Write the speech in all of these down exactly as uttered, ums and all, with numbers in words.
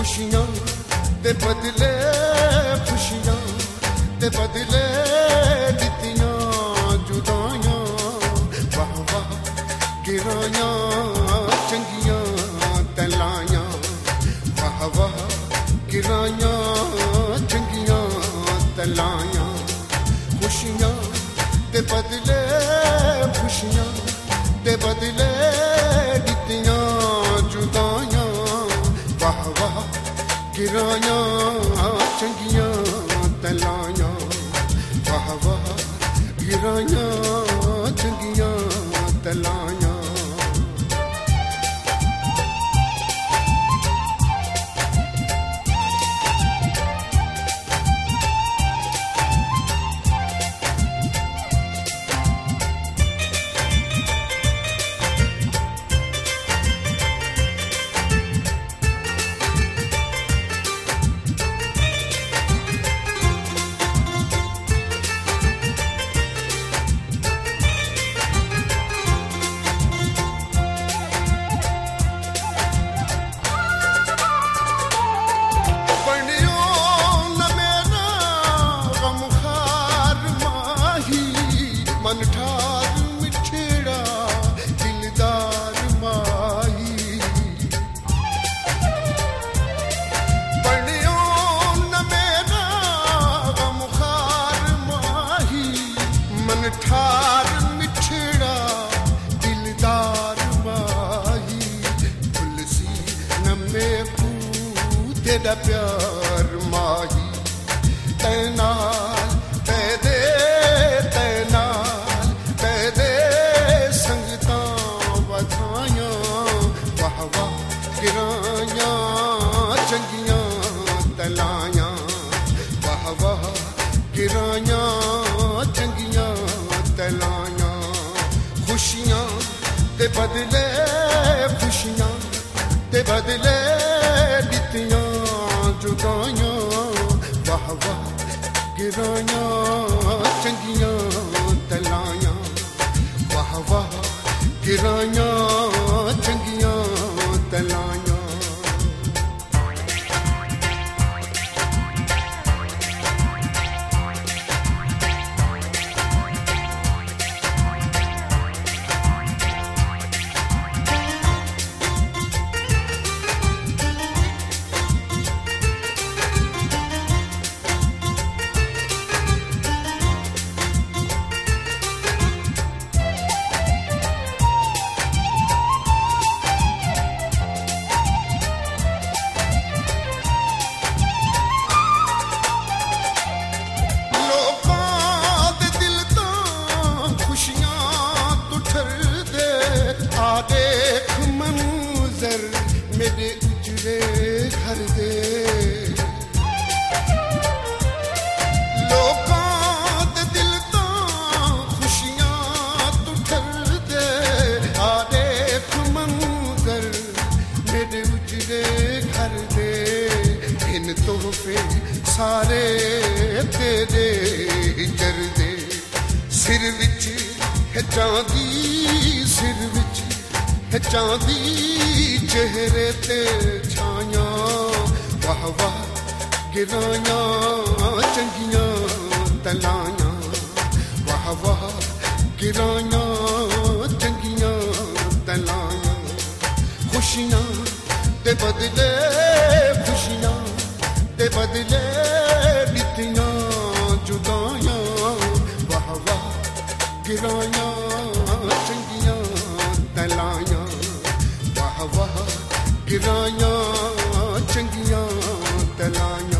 खुशियां दे बदले खुशियां दे बदले दित्तियां जुदाइयां वाह वाह गिराइयां चंगियां तलाइयां वाह वाह गिराइयां चंगियां तलाइयां खुशियां दे बदले खुशियां दे बदले दित्तियां जुदाइयां वाह वाह गिराइयां चंगियां तलाइयां वाह वाह गिराइयां चंगियां तलाइयां मन ठार मिठड़ा दिलदार माही बनियो न मेरा गमखार माही मन ठार मिठड़ा दिलदार माही तुलसी न में तेरा प्यार माही तैनाल पैदे चंगियां तलाइयां वाह वाह गिराइयां चंगियां तलाइयां खुशियां दे बदले खुशियां दे बदले दित्तियां जुदाइयां वाह वाह गिराइयां चंगियां तलाइयां वाह वाह गिराइयां चंगियां तलाइयां देख मंजर मेरे उजड़े घर दे लोकां दे दिल तां खुशियां तू ठर दे आ देख मंजर मेरे उजड़े घर दे इन तोहफे सारे तेरे कर दे सिर विच है चांदी सिर विच है चांदी चेहरे ते छायां वाह वाह गिराइयां चंगियां तलाइयां वाह वाह गिराइयां चंगियां तलाइयां खुशियां दे बदले खुशियां दे बदले दित्तियां जुदाइयां वाह वाह गिराइयां चंगियां तलाइयां वाह वाह गिराइयां चंगियां तलाइयां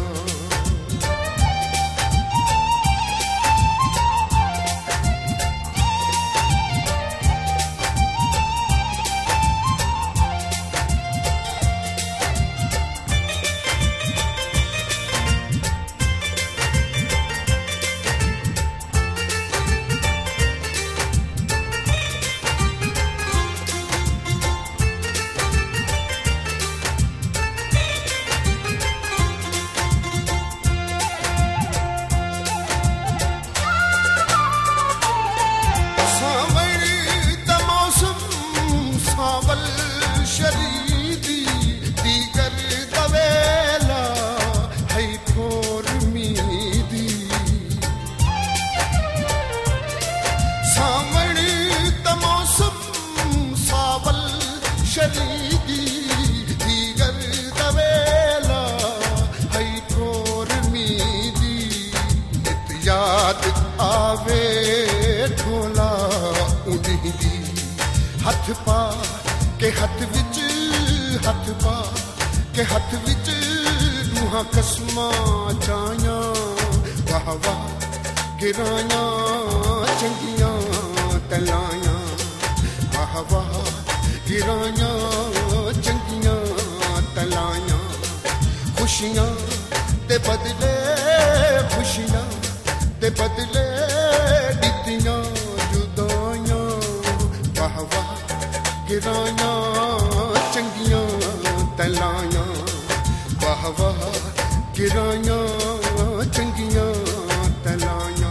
दी दीगर दवेला है ठोर मीदी नित याद आवे ढोला उन्हीं दी हथ पा के हथ विच हथ पा के हथ विच रूहां कसमां चाया वाह वाह गिराया चंगियां तलाया वाह वाह गिराया चंगियां तलाया खुशियां दे बदले खुशियां दे बदले दित्तियां जुदाइयां वाह वाह गिराया चंगियां तलाया वाह वाह गिराया चंगियां तलाया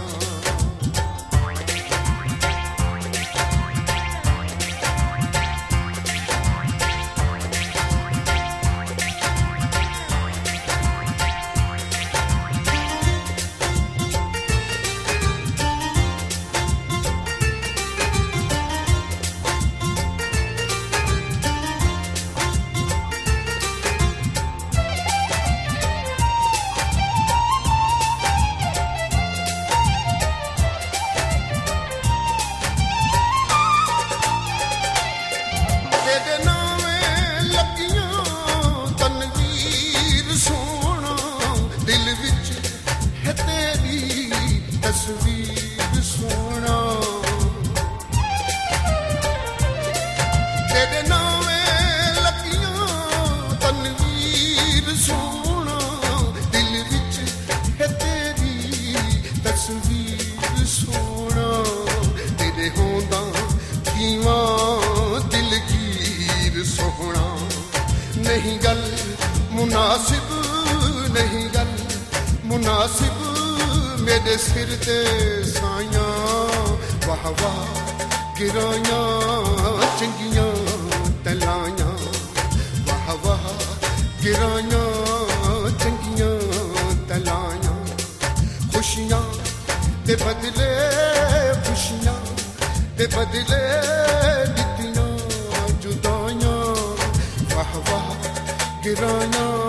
तस्वीर सोना तेरे नावे लगियां तनवीर सोना दिल विच है तेरी तस्वीर सोना तेरे होंदा कीवा दिलगीर सोना नहीं गल मुनासिब नहीं गल मुनासिब मेरे सिर ते साया वाह वाह गिराया चंगियां तलाया वाह वाह गिराया चंगियां तलाया खुशियां दे बदले खुशियां दे बदले दित्तियां जुदाइयां वाह वाह गिराया